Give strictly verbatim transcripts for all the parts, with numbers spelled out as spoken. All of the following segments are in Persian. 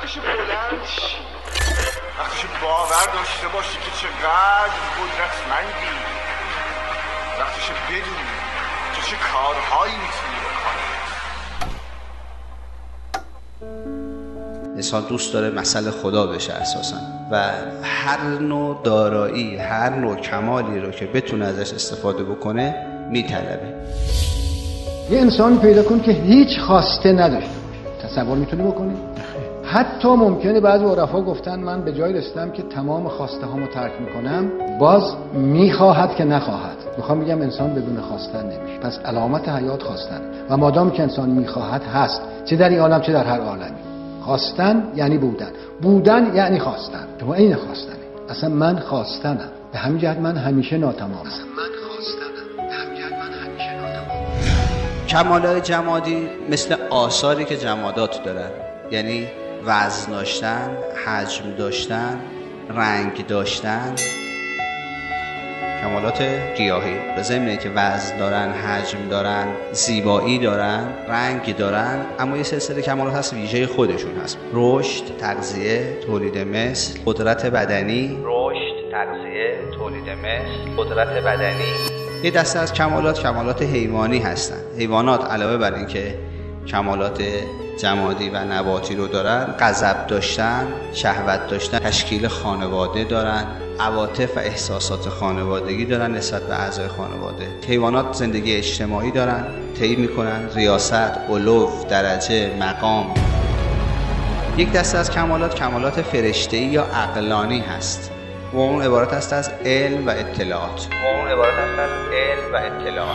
وقتش بلند شی، وقتش باور داشته باشی که چقدر قدرتمندی، وقتش بدونی که چه کارهایی میتونی بکنی. انسان دوست داره مثل خدا بشه اساساً و هر نوع دارایی، هر نوع کمالی رو که بتونه ازش استفاده بکنه میطلبه. یه انسانی پیدا کن که هیچ خواسته نداشته باشه. تصور میتونی بکنی؟ حتی ممکنه بعضی عرفا گفتن من به جای رسیدم که تمام خواسته هامو ترک میکنم، باز میخواهد که نخواهد. میخوام بگم انسان بدون خواستن نمیشه. پس علامت حیات خواستن و مادام که انسان میخواهد هست، چه در این عالم چه در هر عالمی. خواستن یعنی بودن، بودن یعنی خواستن. شما این خواستنه. اصلا من خواستنم، به همین جهت من همیشه ناتمام. اصلا من خواستنم، به همین جهت من همیشه ناتمام. کمالات جمادی مثل آثاری که جمادات دارن، یعنی وزن داشتن، حجم داشتن، رنگ داشتن. کمالات گیاهی به ضمن که وزن دارن، حجم دارن، زیبایی دارن، رنگ دارن، اما یه سلسله کمالات هست ویژه خودشون هست. رشد، تغذیه، تولید مثل، قدرت بدنی. رشد، تغذیه، تولید مثل، قدرت بدنی. یه دسته از کمالات کمالات حیوانی هستن. حیوانات علاوه بر این که کمالات جمادی و نباتی رو دارن، غضب داشتن، شهوت داشتن، تشکیل خانواده دارن، عواطف و احساسات خانوادگی دارن نسبت به اعضای خانواده. حیوانات زندگی اجتماعی دارن، طی میکنن ریاست، علو، درجه، مقام. یک دسته از کمالات کمالات فرشته‌ای یا عقلانی هست و اون عبارت است از علم و اطلاعات. و اون عبارت است از علم و اطلاعات.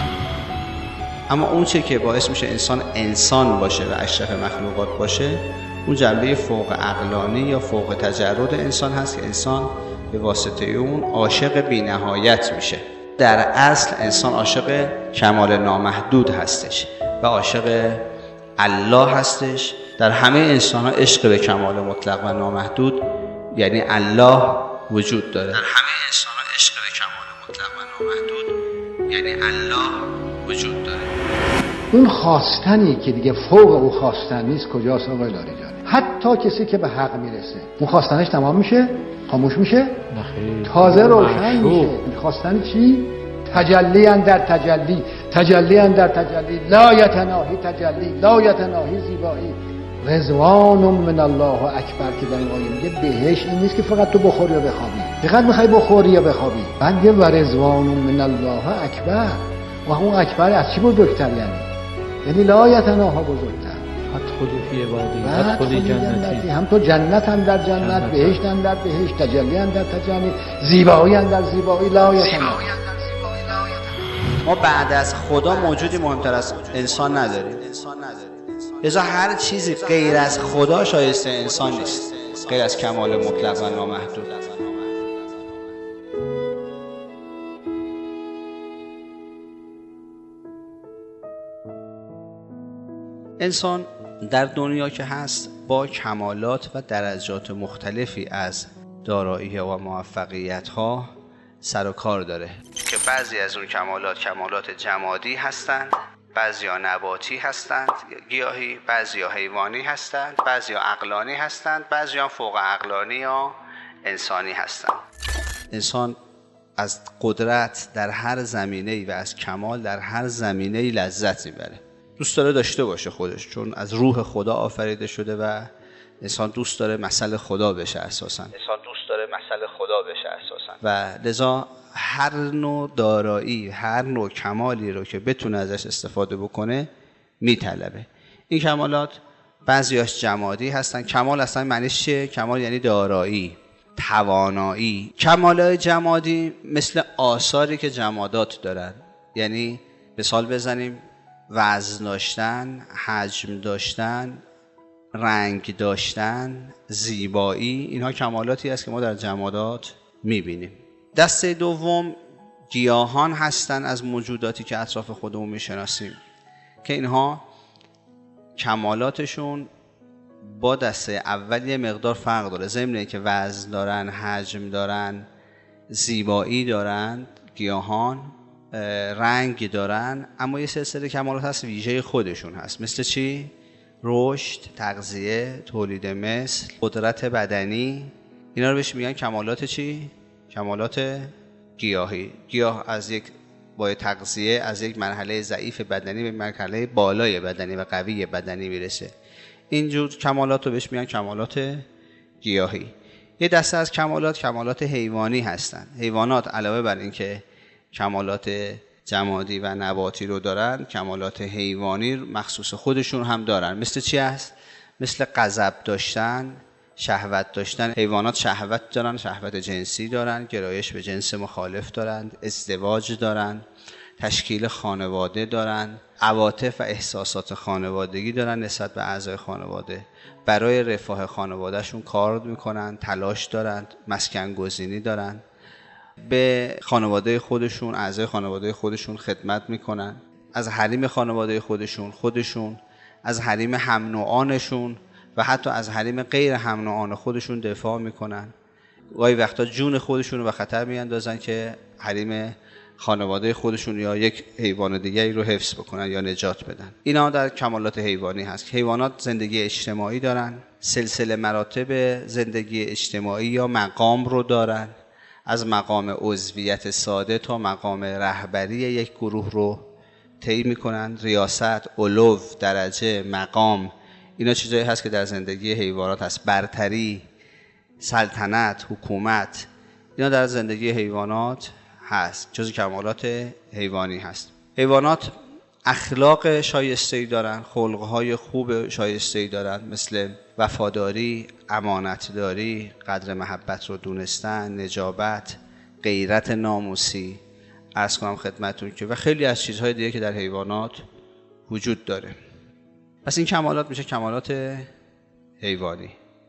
اما اون چه که باعث میشه انسان انسان باشه و اشرف مخلوقات باشه، اون جنبه فوق عقلانی یا فوق تجرد انسان هست که انسان به واسطه اون عاشق بی‌نهایت میشه. در اصل انسان عاشق کمال نامحدود هستش و عاشق الله هستش. در همه انسان ها عشق به کمال مطلق و نامحدود یعنی الله وجود داره. در همه انسان ها عشق به کمال مطلق و نامحدود یعنی الله وجود داره. اون خواستنی که دیگه فوق او خواستن نیست کجاست آقای لاری جان؟ حتی کسی که به حق میرسه اون خواستنش تمام میشه؟ خاموش میشه؟ نخیر. تازه روشن میشه. خواستن چی؟ تجلی اندر تجلی، تجلی اندر تجلی، لا یتناهی تجلی، لا یتناهی زیبایی. رضوان من الله اکبر که در این آیه میگه بهشت این نیست که فقط تو بخوری یا بخوابی. فقط میخوای بخوری یا بخوابی. بعد یه و رضوان من الله اکبر. و اون اکبر از چی بزرگتر یعنی؟ یعنی لا یتناها بزرگتر. ادخلوا فی عبادی، ادخلوا جنتی. هم تو جنت هم در جنت، جنت بهشت هم در بهشت، تجلی هم در تجلی، زیبایی هم در زیبایی، لا یتناها. ما بعد از خدا موجودی مهمتر از انسان نداریم. لذا هر چیزی غیر از خدا شایسته انسان نیست، غیر از کمال مطلق و نامحدود. انسان در دنیا که هست با کمالات و درجات مختلفی از دارایی و موفقیت ها سر و کار داره که بعضی از اون کمالات کمالات جمادی هستند، بعضیا نباتی هستند گیاهی، بعضیا حیوانی هستند، بعضیا عقلانی هستند، بعضیا فوق عقلانی یا انسانی هستند. انسان از قدرت در هر زمینه‌ای و از کمال در هر زمینه‌ای لذت میبره. دوست داره داشته باشه خودش، چون از روح خدا آفریده شده و انسان دوست داره مثل خدا بشه اساساً. انسان دوست داره مثل خدا بشه اساساً. و لذا هر نوع دارایی، هر نوع کمالی رو که بتونه ازش استفاده بکنه میطلبه. این کمالات بعضیاش جمادی هستن. کمال اصلا معنیش چیه؟ کمال یعنی دارایی، توانایی. کمالات جمادی مثل آثاری که جمادات دارن، یعنی مثال بزنیم وزن داشتن، حجم داشتن، رنگ داشتن، زیبایی. اینها کمالاتی است که ما در جمادات میبینیم. دسته دوم گیاهان هستن از موجوداتی که اطراف خودمون میشناسیم که اینها کمالاتشون با دسته اول یه مقدار فرق داره. ضمن اینکه وزن دارن، حجم دارن، زیبایی دارن، گیاهان رنگ دارن، اما یه سلسله کمالات هست ویژه خودشون هست. مثل چی؟ رشد، تغذیه، تولید مثل، قدرت بدنی، اینا رو بهش میگن کمالات چی؟ کمالات گیاهی. گیاه از یک با تغذیه از یک مرحله ضعیف بدنی به مرحله بالای بدنی و قوی بدنی میرسه. اینجور کمالات رو بهش میگن کمالات گیاهی. یه دسته از کمالات کمالات حیوانی هستن. حیوانات علاوه بر اینکه کمالات جمادی و نباتی رو دارن، کمالات حیوانی مخصوص خودشون هم دارن. مثل چی هست؟ مثل غضب داشتن، شهوت داشتن. حیوانات شهوت دارن، شهوت جنسی دارن، گرایش به جنس مخالف دارن، ازدواج دارن، تشکیل خانواده دارن، عواطف و احساسات خانوادگی دارن نسبت به اعضای خانواده، برای رفاه خانوادهشون کار میکنن، تلاش دارن، مسکن گزینی دارن، به خانواده خودشون، اعضای خانواده خودشون خدمت میکنن، از حریم خانواده خودشون، خودشون از حریم هم نوعانشون و حتی از حریم غیر هم نوعان خودشون دفاع میکنن. گاهی وقتا جون خودشون رو به خطر میاندازن که حریم خانواده خودشون یا یک حیوان دیگری رو حفظ بکنن یا نجات بدن. اینا در کمالات حیوانی هست. حیوانات زندگی اجتماعی دارن، سلسله مراتب زندگی اجتماعی یا مقام رو دارن، از مقام عضویت ساده تا مقام رهبری یک گروه رو طی میکنن. ریاست، علو، درجه، مقام، اینا چیزایی هست که در زندگی حیوانات هست. برتری، سلطنت، حکومت، اینا در زندگی حیوانات هست، جزو کمالات حیوانی هست. حیوانات اخلاق شایسته‌ای دارن، خلقهای خوب شایسته‌ای دارن، مثل وفاداری، امانتداری، قدر محبت رو دونستن، نجابت، غیرت ناموسی، عرض کنم خدمتتون که و خیلی از چیزهای دیگه که در حیوانات وجود داره. پس این کمالات میشه کمالات حیوانی.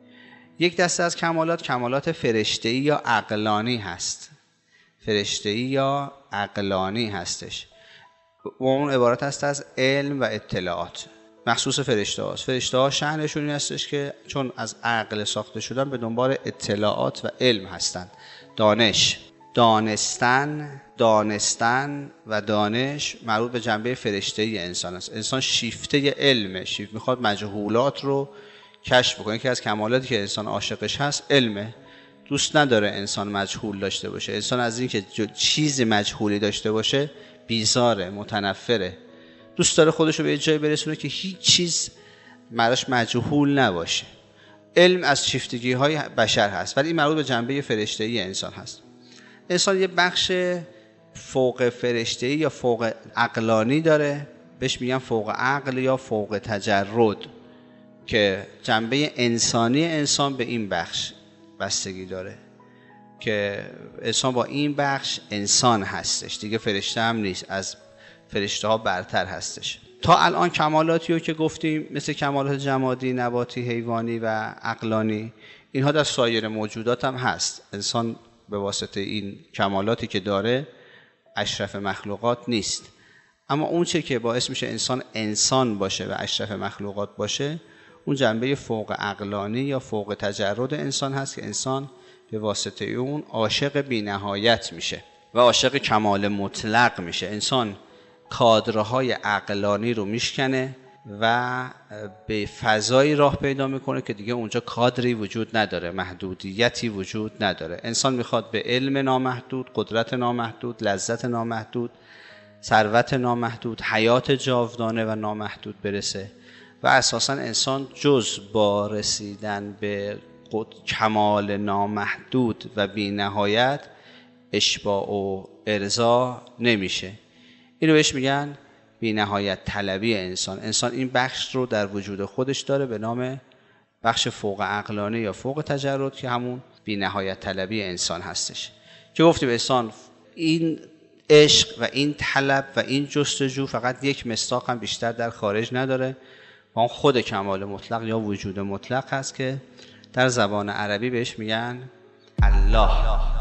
یک دسته از کمالات کمالات فرشته‌ای یا عقلانی هست. فرشته‌ای یا عقلانی هستش. و اون عبارت هست از علم و اطلاعات. مخصوص فرشته هاست. فرشته ها شأنشون این هستش که چون از عقل ساخته شدن به دنبال اطلاعات و علم هستند. دانش، دانستن، دانستن و دانش مربوط به جنبه فرشته‌ای انسان است. انسان شیفته علمه، شیفت میخواد مجهولات رو کشف بکنه. یکی از کمالاتی که انسان عاشقش هست علمه. دوست نداره انسان مجهول داشته باشه. انسان از این که چیز مجهولی داشته باشه بیزاره، متنفره. دوست داره خودش رو به یه جای برسونه که هیچ چیز براش مجهول نباشه. علم از شیفتگی های بشر هست، ولی این مربوط به جنبه فرشته‌ای انسان هست. انسان یه بخش فوق فرشته‌ای یا فوق عقلانی داره، بهش میگن فوق عقل یا فوق تجرد، که جنبه انسانی انسان به این بخش بستگی داره که انسان با این بخش انسان هستش، دیگه فرشته هم نیست، از فرشته ها برتر هستش. تا الان کمالاتی رو که گفتیم مثل کمالات جمادی، نباتی، حیوانی و عقلانی، اینها در سایر موجودات هم هست. انسان به واسطه این کمالاتی که داره اشرف مخلوقات نیست، اما اون چه که باعث میشه انسان انسان باشه و اشرف مخلوقات باشه اون جنبه فوق عقلانی یا فوق تجرد انسان هست که انسان به واسطه اون عاشق بی‌نهایت میشه و عاشق کمال مطلق میشه. انسان کادرهای عقلانی رو میشکنه و به فضایی راه پیدا میکنه که دیگه اونجا کادری وجود نداره، محدودیتی وجود نداره. انسان میخواد به علم نامحدود، قدرت نامحدود، لذت نامحدود، ثروت نامحدود، حیات جاودانه و نامحدود برسه و اساساً انسان جز با رسیدن به کمال نامحدود و بی نهایت اشباع و ارضا نمیشه. اینو بهش میگن بی نهایت طلبی انسان. انسان این بخش رو در وجود خودش داره به نام بخش فوق عقلانه یا فوق تجرد که همون بی نهایت طلبی انسان هستش، که گفتیم انسان این عشق و این طلب و این جستجو فقط یک مصداق هم بیشتر در خارج نداره و اون خود کمال مطلق یا وجود مطلق هست که در زبان عربی بهش میگن الله.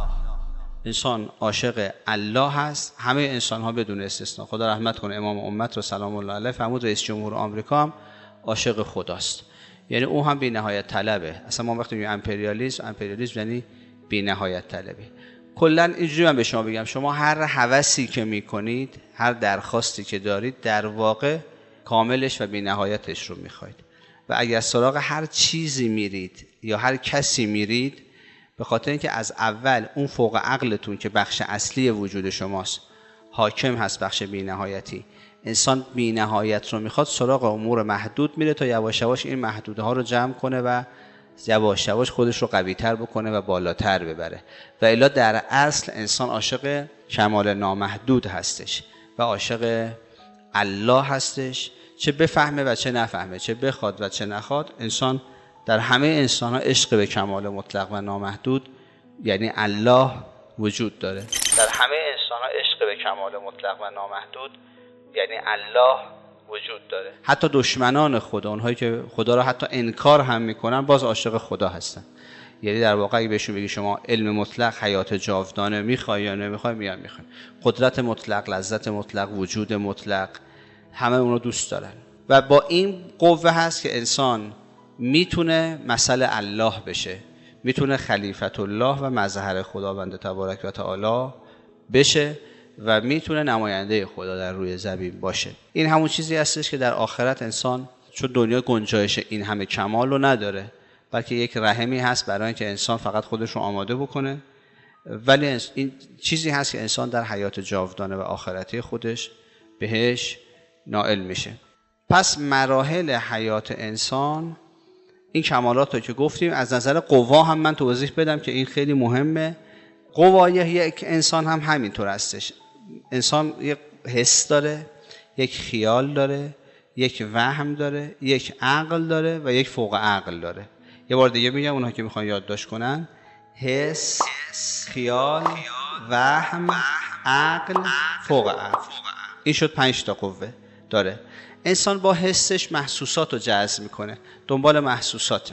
انسان عاشق الله هست. همه انسان ها بدون استثنا، خدا رحمت کنه امام امت رو سلام الله علیه، فرمود رئیس جمهور آمریکا هم عاشق خداست، یعنی او هم بی نهایت طلبه. اصلا ما وقتی میگیم امپریالیسم، امپریالیسم یعنی بی نهایت طلبی. کلا اینجوری من به شما بگم، شما هر هوسی که میکنید، هر درخواستی که دارید، در واقع کاملش و بی نهایتش رو میخواید. و اگر سراغ هر چیزی میرید یا هر کسی میرید، به خاطر اینکه از اول اون فوق عقلتون که بخش اصلی وجود شماست حاکم هست، بخش بی‌نهایتی، انسان بی‌نهایت رو میخواد، سراغ امور محدود میره تا یواش یواش این محدوده ها رو جمع کنه و یواش یواش خودش رو قوی تر بکنه و بالاتر ببره. و الا در اصل انسان عاشق کمال نامحدود هستش و عاشق الله هستش، چه بفهمه و چه نفهمه، چه بخواد و چه نخواد. انسان در همه انسان ها عشق به کمال مطلق و نامحدود یعنی الله وجود داره. در همه انسان ها عشق به کمال مطلق و نامحدود یعنی الله وجود داره. حتی دشمنان خدا، اونهایی که خدا را حتی انکار هم میکنن، باز عاشق خدا هستن. یعنی در واقع اگه بهشون بگی شما علم مطلق، حیات جاودانه میخوای یا نمیخوای، میان میخوای. قدرت مطلق، لذت مطلق، وجود مطلق، همه اون رو دوست دارن. و با این قوه هست که انسان میتونه مثل الله بشه، میتونه خلیفت الله و مظهر خداوند تبارک و تعالی بشه و میتونه نماینده خدا در روی زمین باشه. این همون چیزی هستش که در آخرت انسان، چون دنیا گنجایش این همه کمال رو نداره، بلکه یک رحمی هست برای اینکه انسان فقط خودش رو آماده بکنه، ولی این چیزی هست که انسان در حیات جاودانه و آخرتی خودش بهش نائل میشه. پس مراحل حیات انسان، این کمالات رو که گفتیم، از نظر قوا هم من توضیح بدم که این خیلی مهمه. قوای یک انسان هم همینطور هستش. انسان یک حس داره، یک خیال داره، یک وهم داره، یک عقل داره و یک فوق عقل داره. یه بار دیگه میگم اونها که میخوان یادداشت کنن: حس، خیال، وهم، عقل، فوق عقل. این شد پنج تا قوه داره. انسان با حسش محسوسات رو جذب میکنه، دنبال محسوساته،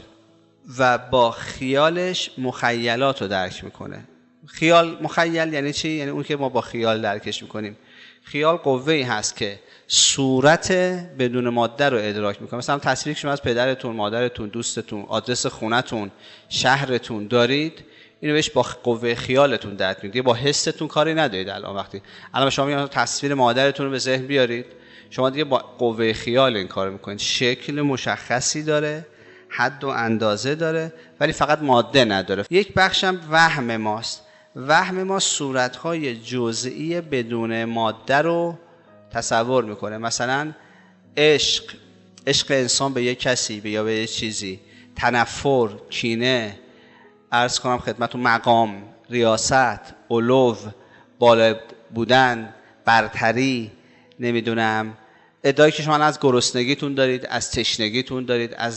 و با خیالش مخیلات رو درک میکنه. خیال، مخیل یعنی چی؟ یعنی اون که ما با خیال درکش میکنیم. خیال قوه‌ای هست که صورت بدون ماده رو ادراک میکنه. مثلا تصویری که شما از پدرتون، مادرتون، دوستتون، آدرس خونتون، شهرتون دارید، اینو بهش با قوه خیالتون درک میکنید. با حستون کاری ندارید. الان وقتی الان شما میگم تصویر مادرتون رو به ذهن بیارید، شما دیگه با قوه خیال این کارو میکنید. شکل مشخصی داره، حد و اندازه داره، ولی فقط ماده نداره. یک بخشم وهم ماست. وهم ما صورت‌های جزئی بدون ماده رو تصور میکنه. مثلا عشق، عشق انسان به یک کسی یا به یک چیزی، تنفر، کینه، عرض کنم خدمتتون مقام، ریاست، علو، بالا بودن، برتری، نمیدونم ادعایی که شما از گرسنگیتون دارید، از تشنگیتون دارید، از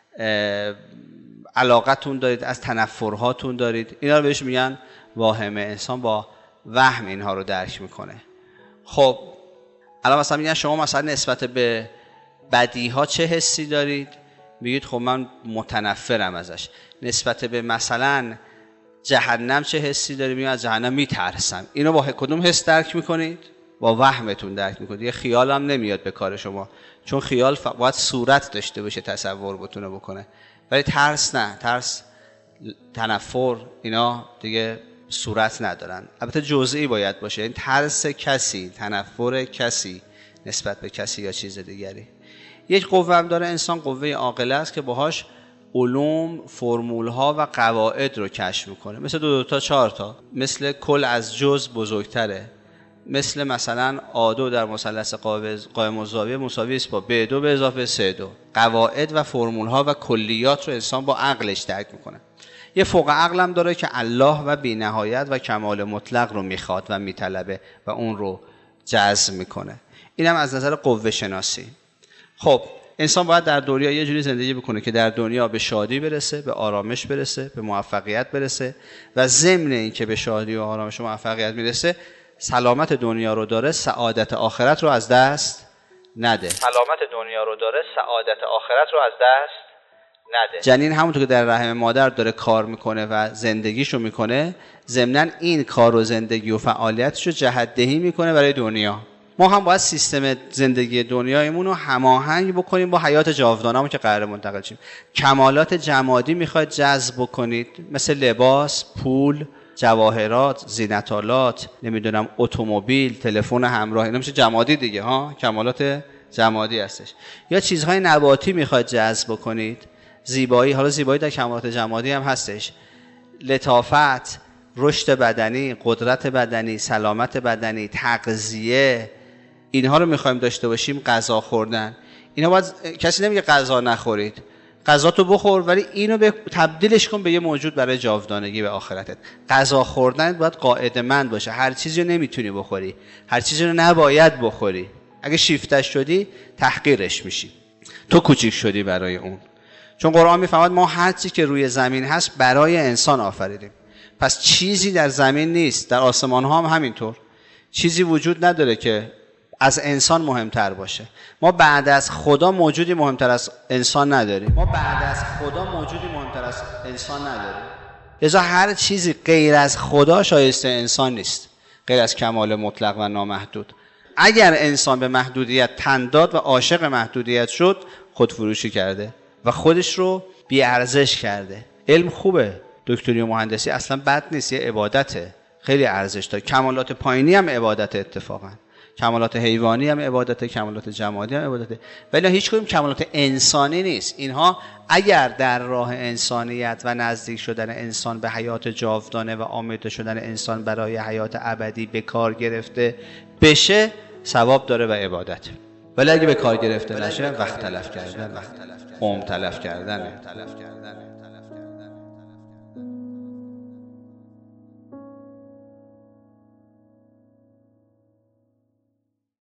علاقتون دارید، از تنفرهاتون دارید، اینا رو بهش میگن واهمه. انسان با وهم اینها رو درک میکنه. خب الان مثلا میگن شما مثلا نسبت به بدیها چه حسی دارید؟ میگید خب من متنفرم ازش. نسبت به مثلا جهنم چه حسی دارید؟ میگید از جهنم میترسم. اینو با کدوم حس درک میکنید؟ با وهمتون درک میکنید. یه خیال هم نمیاد به کار شما، چون خیال باید صورت داشته باشه، تصور بتونه بکنه، ولی ترس نه. ترس، تنفر، اینا دیگه صورت ندارن. البته جزئی باید باشه، این ترس کسی، تنفر کسی نسبت به کسی یا چیز دیگری. یک قوه هم داره انسان، قوه عاقله است که باهاش علوم، فرمول ها و قواعد رو کشف میکنه. مثل دو دو تا چهار تا، مثل کل از جز بزرگتره، مثل مثلا آ دو در مثلث قائم الزاویه مساوی است با ب دو به اضافه س دو. قواعد و فرمول ها و کلیات رو انسان با عقلش درک میکنه. یه فوق عقل هم داره که الله و بی‌نهایت و کمال مطلق رو میخواد و میطلبه و اون رو جذب میکنه. اینم از نظر قوه شناسی. خب انسان باید در دنیا یه جوری زندگی بکنه که در دنیا به شادی برسه، به آرامش برسه، به موفقیت برسه، و ضمن این که به شادی و آرامش و موفقیت میرسه، سلامت دنیا رو داره، سعادت آخرت رو از دست نده. سلامت دنیا رو داره، سعادت آخرت رو از دست نده. جنین همونطور که در رحم مادر داره کار میکنه و زندگیشو میکنه، ضمناً این کار و زندگی و فعالیتشو جهت‌دهی میکنه برای دنیا. ما هم باید سیستم زندگی دنیایمون رو هماهنگ بکنیم با حیات جاودانمون که قراره منتقل شیم. کمالات جمادی میخواید جذب بکنید، مثل لباس، پول، جواهرات، زینت‌آلات، نمیدونم اتومبیل، تلفن همراه، اینا میشه جمادی دیگه ها، کمالات جمادی هستش. یا چیزهای نباتی میخواید جذب بکنید، زیبایی، حالا زیبایی در کمالات جمادی هم هستش، لطافت، رشد بدنی، قدرت بدنی، سلامت بدنی، تغذیه، اینها رو میخوایم داشته باشیم. غذا خوردن، اینا باید، کسی نمیگه غذا نخورید، غذا تو بخور، ولی اینو به تبدیلش کن به یه موجود برای جاودانگی به آخرتت. غذا خوردن باید قاعده‌مند باشه، هر چیزی رو نمیتونی بخوری، هر چیزی رو نباید بخوری. اگه شیفتش شدی تحقیرش میشی، تو کوچیک شدی برای اون. چون قرآن میفهمد ما هر چی که روی زمین هست برای انسان آفریدیم. پس چیزی در زمین نیست، در آسمان ها هم همینطور، چیزی وجود نداره که از انسان مهمتر باشه. ما بعد از خدا موجودی مهمتر از انسان نداریم. ما بعد از خدا موجودی مهمتر از انسان نداریم. لذا هر چیزی غیر از خدا شایسته انسان نیست، غیر از کمال مطلق و نامحدود. اگر انسان به محدودیت تن داد و عاشق محدودیت شد، خودفروشی کرده و خودش رو بی‌ارزش کرده. علم خوبه، دکتری و مهندسی اصلا بد نیست، یه عبادته، خیلی ارزش داره. کمالات پایینی هم عبادت، اتفاقا کمالات حیوانی هم عبادته، کمالات جمادی هم عبادته، ولی هیچ کدوم کمالات انسانی نیست. اینها اگر در راه انسانیت و نزدیک شدن انسان به حیات جاودانه و آمیخته شدن انسان برای حیات ابدی به کار گرفته بشه، ثواب داره و عبادت. ولی اگه به کار گرفته نشه، وقت تلف کردن، عمر تلف کردن.